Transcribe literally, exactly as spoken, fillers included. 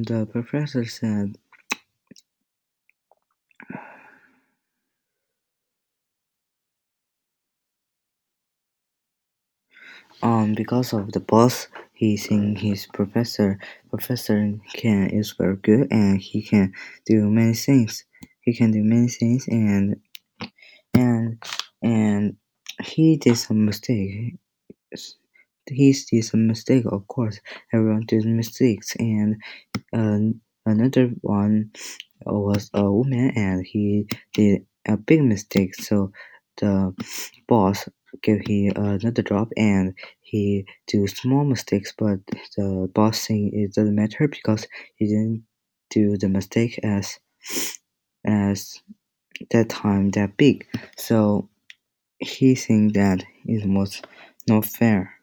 the professor said, um, because of the boss, he think his professor professor can is very good and he can do many things. He can do many things and and and he did some mistake. He did some mistake, of course. Everyone did mistakes, and uh, another one was a woman, and he did a big mistake. So the boss gave him another job, and he do small mistakes. But the boss thing it doesn't matter because he didn't do the mistake as as that time that big. So he think that it was not fair.